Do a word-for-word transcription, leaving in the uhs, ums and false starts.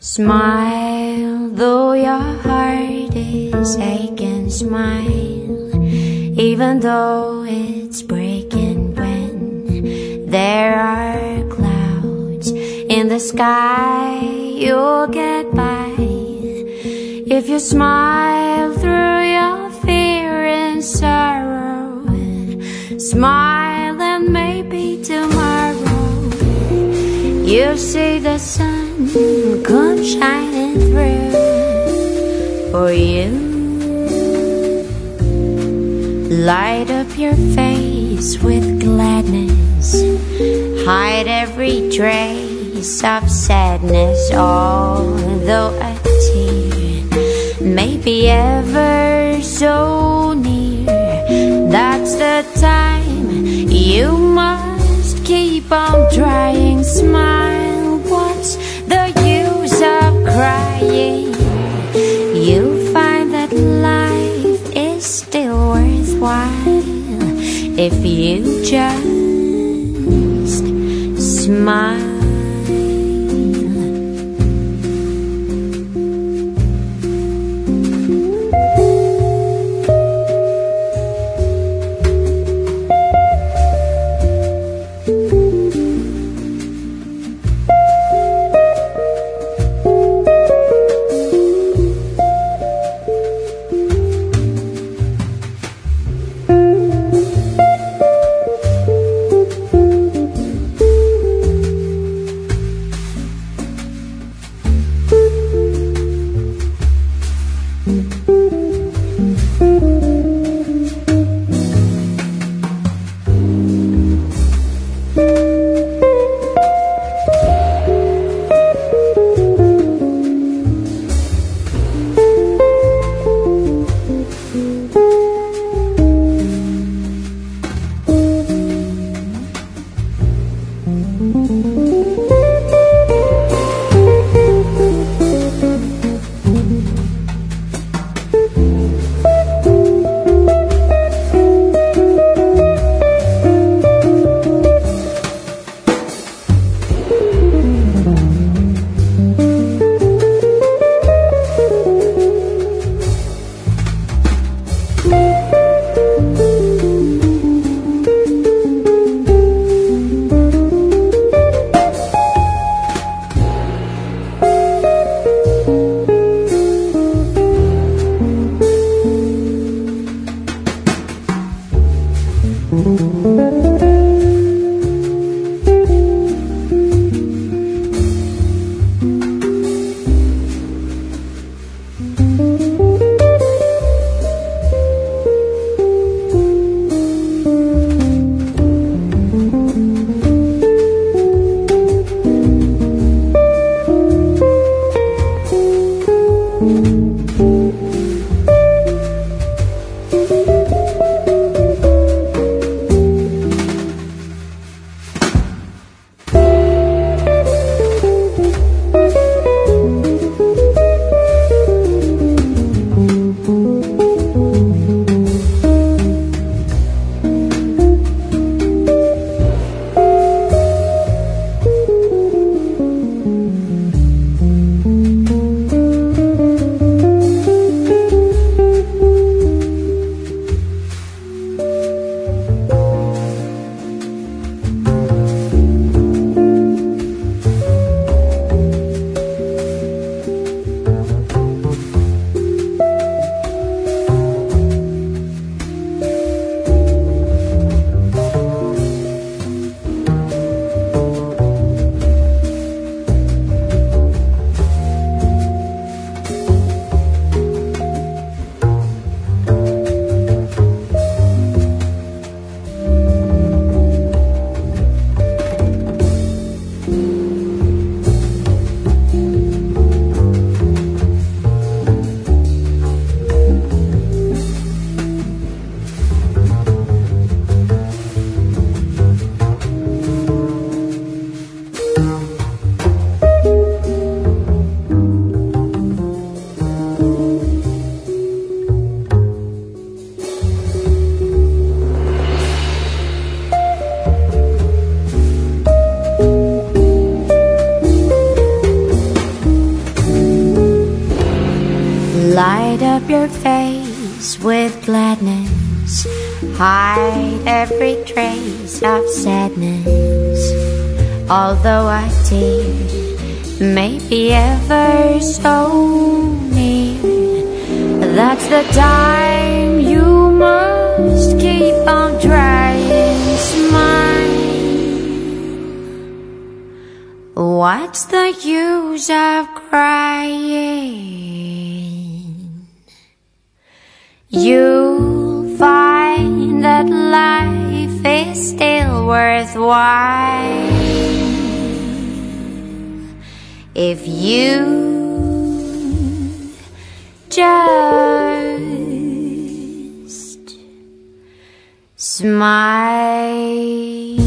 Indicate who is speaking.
Speaker 1: Smile, though your heart is aching. Smile, even though it's breaking. When there are clouds in the sky, you'll get by. If you smile through your fear and sorrow, smile and maybe tomorrow you'll see the sun come shining through for you. Light up your face with gladness, hide every trace of sadness. Although a tear may be ever so near, that's the time you must keep on trying. Smile, what's the use of crying? You'll find that life is still worthwhile if you just smile. Light up your face with gladness, hide every trace of sadness. Although a tear may be ever so near, that's the time you must keep on trying. Smile. What's the use of crying? You'll find that life is still worthwhile if you just smile.